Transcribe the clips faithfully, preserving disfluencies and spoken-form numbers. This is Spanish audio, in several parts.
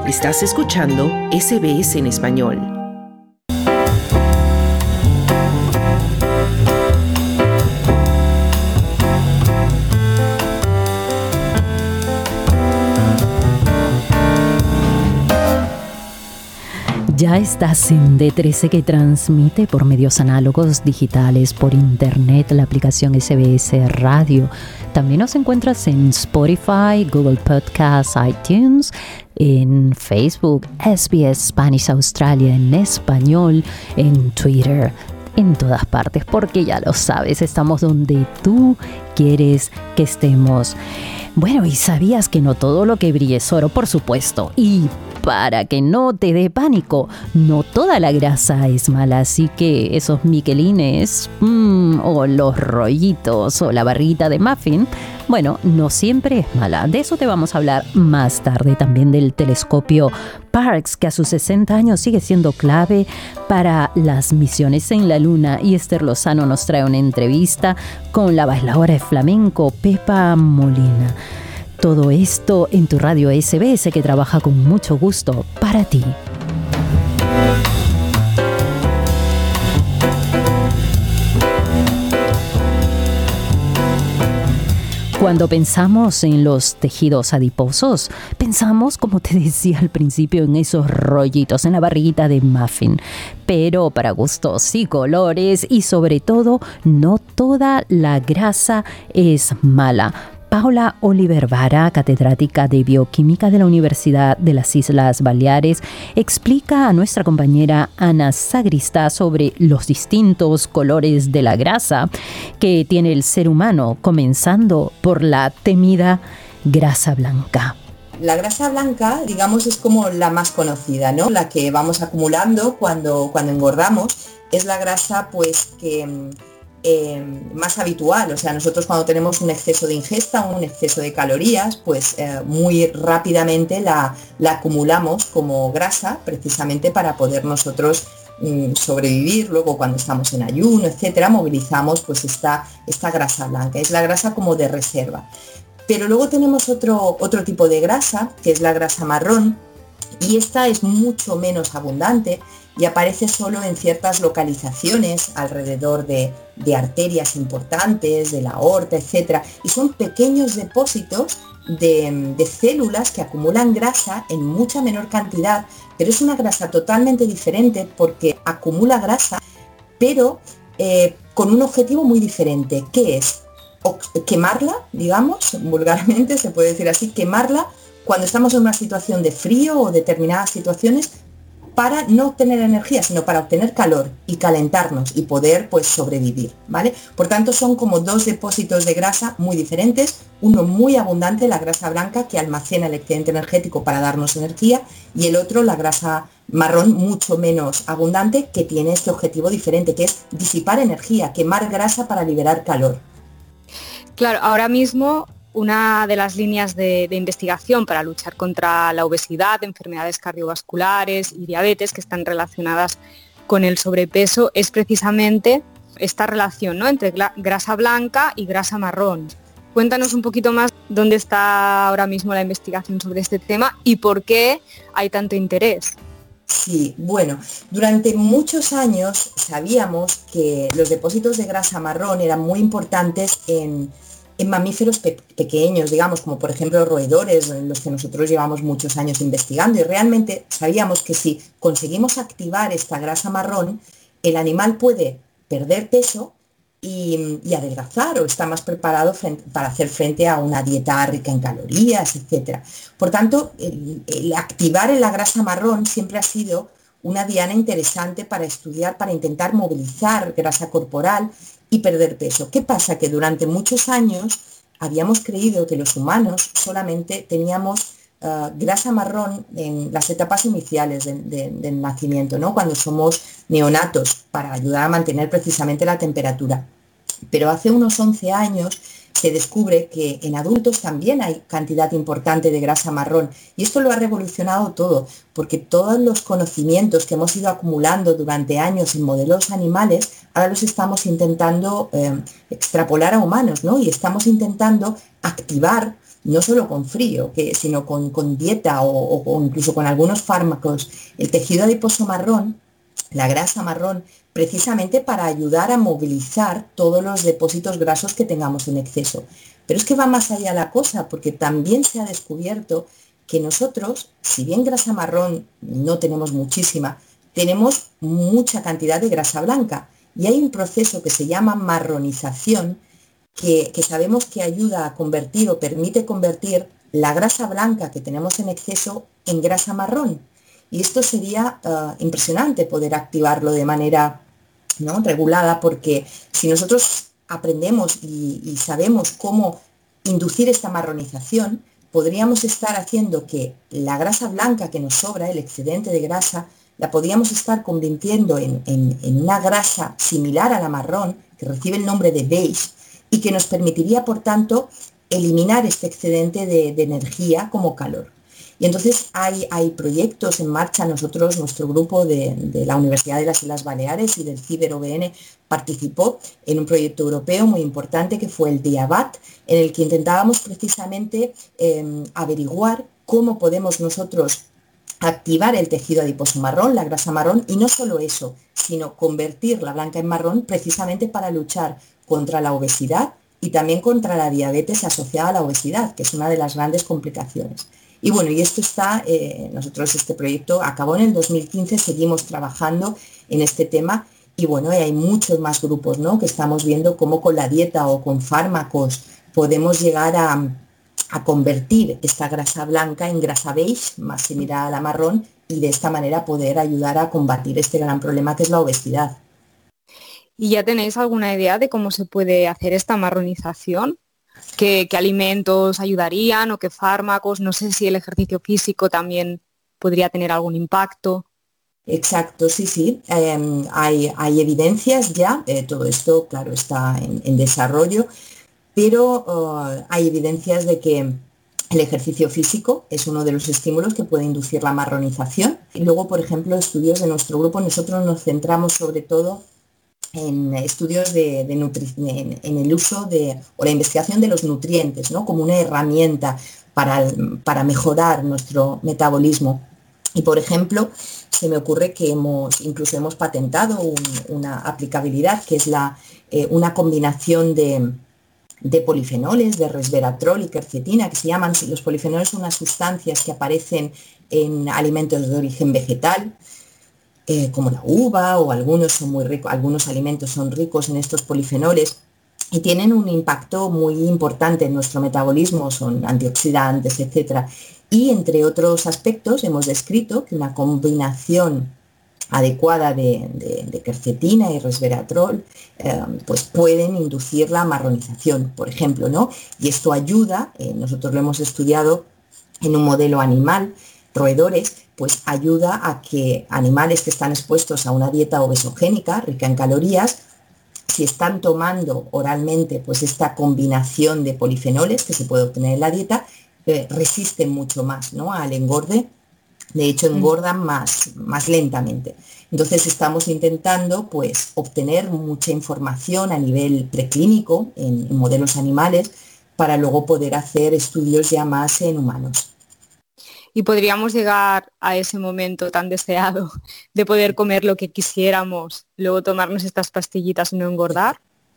Estás escuchando S B S en español. Ya estás en D trece, que transmite por medios análogos digitales, por internet, la aplicación S B S Radio. También nos encuentras en Spotify, Google Podcasts, iTunes, en Facebook, S B S Spanish Australia en español, en Twitter, en todas partes, porque ya lo sabes, estamos donde tú quieres que estemos. Bueno, ¿y sabías que no todo lo que brilla es oro? Por supuesto. Y para que no te dé pánico, no toda la grasa es mala, así que esos miquelines, mmm, o los rollitos, o la barriguita de muffin, bueno, no siempre es mala. De eso te vamos a hablar más tarde. También del telescopio Parkes, que a sus sesenta años sigue siendo clave para las misiones en la Luna. Y Esther Lozano nos trae una entrevista con la bailadora de flamenco Pepa Molina. Todo esto en tu radio S B S, que trabaja con mucho gusto para ti. Cuando pensamos en los tejidos adiposos, pensamos, como te decía al principio, en esos rollitos, en la barriguita de muffin. Pero para gustos y colores, y sobre todo, no toda la grasa es mala. Paula Oliver Vara, catedrática de Bioquímica de la Universidad de las Islas Baleares, explica a nuestra compañera Ana Sagristá sobre los distintos colores de la grasa que tiene el ser humano, comenzando por la temida grasa blanca. La grasa blanca, digamos, es como la más conocida, ¿no? La que vamos acumulando cuando, cuando engordamos. Es la grasa, pues, que... Eh, más habitual, o sea, nosotros cuando tenemos un exceso de ingesta, un exceso de calorías, pues eh, muy rápidamente la, la acumulamos como grasa, precisamente para poder nosotros mm, sobrevivir. Luego, cuando estamos en ayuno, etcétera, movilizamos pues esta, esta grasa blanca, es la grasa como de reserva. Pero luego tenemos otro, otro tipo de grasa, que es la grasa marrón, y esta es mucho menos abundante y aparece solo en ciertas localizaciones alrededor de, de arterias importantes, de la aorta, etcétera. Y son pequeños depósitos de, de células que acumulan grasa en mucha menor cantidad, pero es una grasa totalmente diferente porque acumula grasa, pero eh, con un objetivo muy diferente, que es o, quemarla, digamos, vulgarmente se puede decir así, quemarla cuando estamos en una situación de frío o determinadas situaciones, para no obtener energía, sino para obtener calor y calentarnos y poder pues sobrevivir, ¿vale? Por tanto, son como dos depósitos de grasa muy diferentes, uno muy abundante, la grasa blanca, que almacena el excedente energético para darnos energía, y el otro, la grasa marrón, mucho menos abundante, que tiene este objetivo diferente, que es disipar energía, quemar grasa para liberar calor. Claro, ahora mismo una de las líneas de, de investigación para luchar contra la obesidad, enfermedades cardiovasculares y diabetes que están relacionadas con el sobrepeso es precisamente esta relación, ¿no?, entre grasa blanca y grasa marrón. Cuéntanos un poquito más dónde está ahora mismo la investigación sobre este tema y por qué hay tanto interés. Sí, bueno, durante muchos años sabíamos que los depósitos de grasa marrón eran muy importantes en en mamíferos pe- pequeños, digamos, como por ejemplo roedores, en los que nosotros llevamos muchos años investigando, y realmente sabíamos que si conseguimos activar esta grasa marrón, el animal puede perder peso y, y adelgazar, o está más preparado frente, para hacer frente a una dieta rica en calorías, etcétera. Por tanto, el, el activar en la grasa marrón siempre ha sido una diana interesante para estudiar, para intentar movilizar grasa corporal y perder peso. ¿Qué pasa? Que durante muchos años habíamos creído que los humanos solamente teníamos uh, grasa marrón en las etapas iniciales de, de, del nacimiento, ¿no?, cuando somos neonatos, para ayudar a mantener precisamente la temperatura. Pero hace unos once años se descubre que en adultos también hay cantidad importante de grasa marrón, y esto lo ha revolucionado todo, porque todos los conocimientos que hemos ido acumulando durante años en modelos animales, ahora los estamos intentando eh, extrapolar a humanos, ¿no? Y estamos intentando activar no solo con frío, que, sino con, con dieta o, o, o incluso con algunos fármacos, el tejido adiposo marrón, la grasa marrón, precisamente para ayudar a movilizar todos los depósitos grasos que tengamos en exceso. Pero es que va más allá la cosa, porque también se ha descubierto que nosotros, si bien grasa marrón no tenemos muchísima, tenemos mucha cantidad de grasa blanca. Y hay un proceso que se llama marronización, que, que sabemos que ayuda a convertir o permite convertir la grasa blanca que tenemos en exceso en grasa marrón. Y esto sería uh, impresionante poder activarlo de manera, ¿no?, regulada, porque si nosotros aprendemos y, y sabemos cómo inducir esta marronización, podríamos estar haciendo que la grasa blanca que nos sobra, el excedente de grasa, la podríamos estar convirtiendo en, en, en una grasa similar a la marrón, que recibe el nombre de beige, y que nos permitiría, por tanto, eliminar este excedente de, de energía como calor. Y entonces hay, hay proyectos en marcha. Nosotros, nuestro grupo de, de la Universidad de las Islas Baleares y del CIBER O B N participó en un proyecto europeo muy importante que fue el DIABAT, en el que intentábamos precisamente eh, averiguar cómo podemos nosotros activar el tejido adiposo marrón, la grasa marrón, y no solo eso, sino convertir la blanca en marrón precisamente para luchar contra la obesidad y también contra la diabetes asociada a la obesidad, que es una de las grandes complicaciones. Y bueno, y esto está, eh, nosotros este proyecto acabó en el dos mil quince, seguimos trabajando en este tema y bueno, hay muchos más grupos, ¿no?, que estamos viendo cómo con la dieta o con fármacos podemos llegar a, a convertir esta grasa blanca en grasa beige, más similar a la marrón, y de esta manera poder ayudar a combatir este gran problema que es la obesidad. ¿Y ya tenéis alguna idea de cómo se puede hacer esta marronización? ¿Qué, qué alimentos ayudarían o qué fármacos? No sé si el ejercicio físico también podría tener algún impacto. Exacto, sí, sí. Eh, hay, hay evidencias ya, eh, todo esto, claro, está en, en desarrollo, pero uh, hay evidencias de que el ejercicio físico es uno de los estímulos que puede inducir la marronización. Y luego, por ejemplo, estudios de nuestro grupo, nosotros nos centramos sobre todo en estudios de, de nutri- en, en el uso de, o la investigación de los nutrientes, ¿no?, como una herramienta para, para mejorar nuestro metabolismo. Y por ejemplo, se me ocurre que hemos, incluso hemos patentado un, una aplicabilidad que es la, eh, una combinación de, de polifenoles, de resveratrol y quercetina, que se llaman, los polifenoles son unas sustancias que aparecen en alimentos de origen vegetal, Eh, como la uva, o algunos son muy ricos, algunos alimentos son ricos en estos polifenoles y tienen un impacto muy importante en nuestro metabolismo, son antioxidantes, etcétera. Y entre otros aspectos hemos descrito que una combinación adecuada de, de, de quercetina y resveratrol eh, pues pueden inducir la marronización, por ejemplo, ¿no? Y esto ayuda, eh, nosotros lo hemos estudiado en un modelo animal, roedores, pues ayuda a que animales que están expuestos a una dieta obesogénica, rica en calorías, si están tomando oralmente pues esta combinación de polifenoles que se puede obtener en la dieta, eh, resisten mucho más, ¿no?, al engorde. De hecho, engordan más, más lentamente. Entonces estamos intentando pues obtener mucha información a nivel preclínico en, en modelos animales para luego poder hacer estudios ya más en humanos. Y podríamos llegar a ese momento tan deseado de poder comer lo que quisiéramos, luego tomarnos estas pastillitas y no engordar.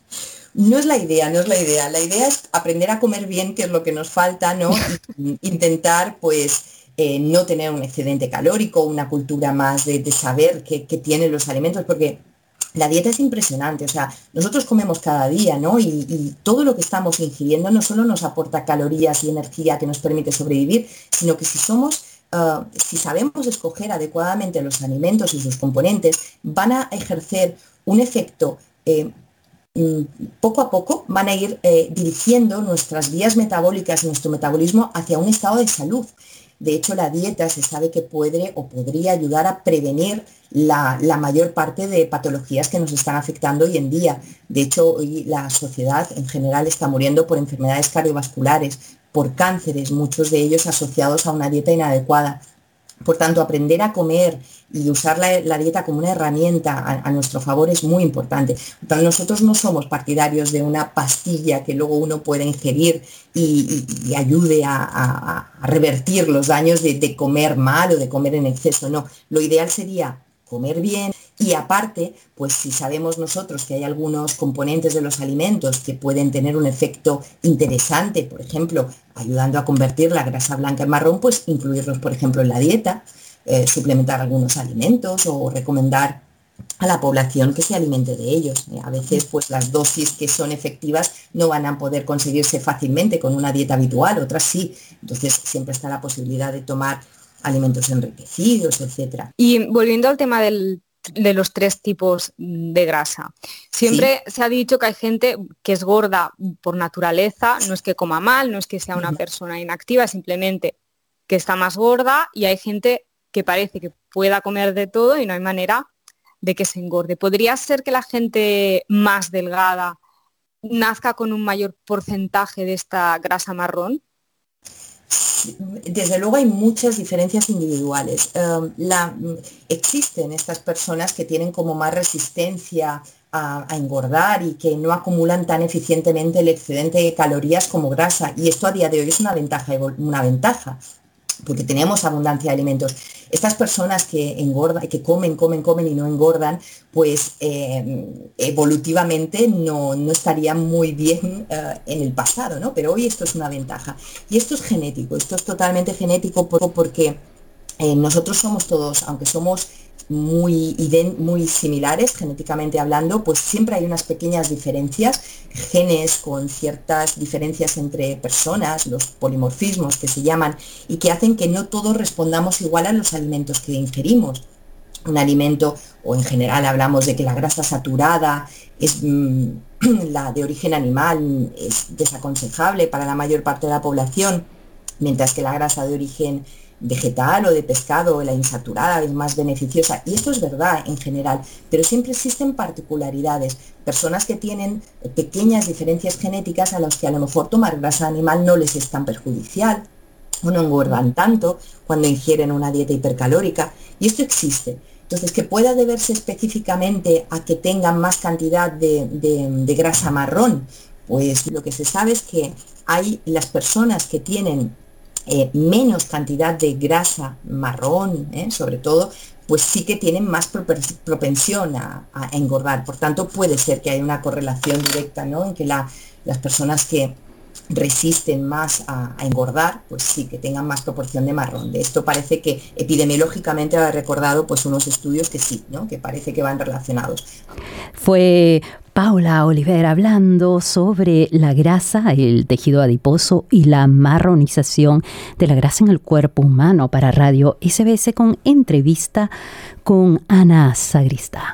No es la idea, no es la idea. La idea es aprender a comer bien, que es lo que nos falta, ¿no? Intentar, pues, eh, no tener un excedente calórico, una cultura más de, de saber qué, qué tienen los alimentos, porque la dieta es impresionante. O sea, nosotros comemos cada día, ¿no? Y, y todo lo que estamos ingiriendo no solo nos aporta calorías y energía que nos permite sobrevivir, sino que si somos, uh, si sabemos escoger adecuadamente los alimentos y sus componentes, van a ejercer un efecto eh, poco a poco, van a ir eh, dirigiendo nuestras vías metabólicas y nuestro metabolismo hacia un estado de salud. De hecho, la dieta se sabe que puede o podría ayudar a prevenir la, la mayor parte de patologías que nos están afectando hoy en día. De hecho, hoy la sociedad en general está muriendo por enfermedades cardiovasculares, por cánceres, muchos de ellos asociados a una dieta inadecuada. Por tanto, aprender a comer y usar la, la dieta como una herramienta a, a nuestro favor es muy importante. Por tanto, nosotros no somos partidarios de una pastilla que luego uno pueda ingerir y, y, y ayude a, a, a revertir los daños de, de comer mal o de comer en exceso. No, lo ideal sería comer bien y aparte, pues si sabemos nosotros que hay algunos componentes de los alimentos que pueden tener un efecto interesante, por ejemplo, ayudando a convertir la grasa blanca en marrón, pues incluirlos, por ejemplo, en la dieta, eh, suplementar algunos alimentos o recomendar a la población que se alimente de ellos. A veces, pues las dosis que son efectivas no van a poder conseguirse fácilmente con una dieta habitual, otras sí. Entonces, siempre está la posibilidad de tomar alimentos enriquecidos, etcétera. Y volviendo al tema del, de los tres tipos de grasa, siempre sí. se ha dicho que hay gente que es gorda por naturaleza, no es que coma mal, no es que sea una uh-huh. persona inactiva, simplemente que está más gorda, y hay gente que parece que pueda comer de todo y no hay manera de que se engorde. ¿Podría ser que la gente más delgada nazca con un mayor porcentaje de esta grasa marrón? Desde luego hay muchas diferencias individuales. Uh, la, existen estas personas que tienen como más resistencia a, a engordar y que no acumulan tan eficientemente el excedente de calorías como grasa, y esto a día de hoy es una ventaja, una ventaja porque tenemos abundancia de alimentos. Estas personas que engordan, que comen, comen, comen y no engordan, pues eh, evolutivamente no, no estarían muy bien uh, en el pasado, ¿no? Pero hoy esto es una ventaja. Y esto es genético, esto es totalmente genético porque eh, nosotros somos todos, aunque somos muy, muy similares genéticamente hablando, pues siempre hay unas pequeñas diferencias, genes con ciertas diferencias entre personas, los polimorfismos que se llaman, y que hacen que no todos respondamos igual a los alimentos que ingerimos. Un alimento, o en general hablamos de que la grasa saturada es mmm, la de origen animal, es desaconsejable para la mayor parte de la población, mientras que la grasa de origen vegetal o de pescado o la insaturada es más beneficiosa, y esto es verdad en general, pero siempre existen particularidades, personas que tienen pequeñas diferencias genéticas a las que a lo mejor tomar grasa animal no les es tan perjudicial o no engordan tanto cuando ingieren una dieta hipercalórica, y esto existe. Entonces, que pueda deberse específicamente a que tengan más cantidad de, de, de grasa marrón, pues lo que se sabe es que hay las personas que tienen Eh, menos cantidad de grasa marrón, eh, sobre todo, pues sí que tienen más propensión a, a engordar. Por tanto, puede ser que haya una correlación directa, ¿no?, en que la, las personas que resisten más a, a engordar, pues sí, que tengan más proporción de marrón. De esto parece que epidemiológicamente ha recordado pues unos estudios que sí, ¿no?, que parece que van relacionados. Fue Paula Oliver hablando sobre la grasa, el tejido adiposo y la marronización de la grasa en el cuerpo humano para Radio S B S, con entrevista con Ana Sagristá.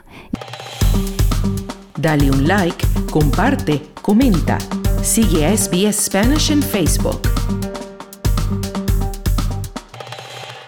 Dale un like, comparte, comenta. Sigue a S B S Spanish en Facebook.